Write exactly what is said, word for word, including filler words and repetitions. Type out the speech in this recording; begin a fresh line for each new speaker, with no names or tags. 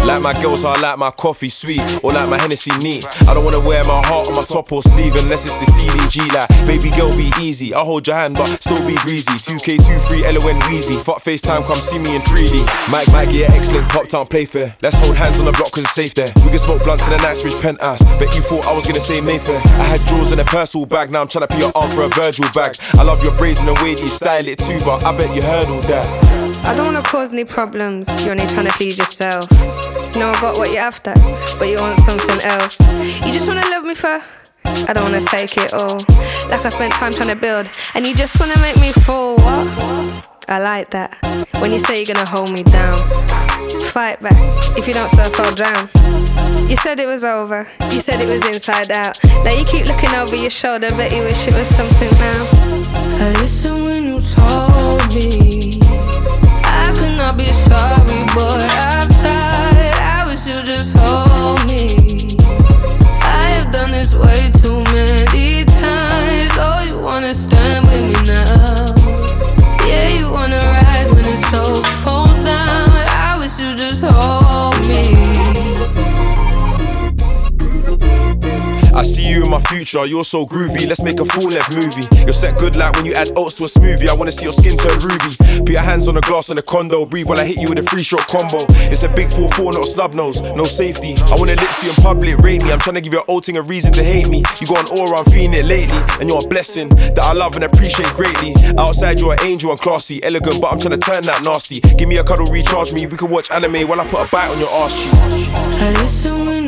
Like my girls, I like my coffee sweet, or like my Hennessy neat. I don't wanna wear my heart on my top or sleeve unless it's the C D G. Like, baby girl, be easy. I'll hold your hand, but still be greasy. two K two three L O N Wheezy. Fuck FaceTime, come see me in three D. Mike, Mike, yeah, excellent. Pop town play fair. Let's hold hands on the block cause it's safe there. We can smoke blunts in the Knightsbridge penthouse. Bet you thought I was gonna say Mayfair. I had drawers in a personal bag, now I'm tryna put your arm for a Virgil bag. I love your braids and the way that you style it too, but I bet you heard all that.
I don't wanna cause any problems, you're only trying to please yourself. You know I got what you're after, but you want something else. You just wanna love me for, I don't wanna take it all. Like I spent time trying to build, and you just wanna make me fall. What? I like that, when you say you're gonna hold me down. Fight back, if you don't surf I'll drown. You said it was over, you said it was inside out. Now you keep looking over your shoulder, bet you wish it was something now. I listened when you told me I could not be sorry, boy, I've tried. I wish you just hold me. I have done this way too many times. Oh, you wanna stand with me now. Yeah, you wanna ride when it's so fall down. I wish you just hold me.
I see you in my future, you're so groovy. Let's make a full-length movie. You're set good like when you add oats to a smoothie. I wanna see your skin turn ruby. Put your hands on the glass in the condo. Breathe while I hit you with a three-stroke combo. It's a big four four, not a snub nose, no safety. I wanna lick you in public, rate me. I'm trying to give your old thing a reason to hate me. You got an aura, I'm feeling it lately. And you're a blessing that I love and appreciate greatly. Outside you're an angel and classy, elegant, but I'm trying to turn that nasty. Give me a cuddle, recharge me. We can watch anime while I put a bite on your arse cheek.
I listen when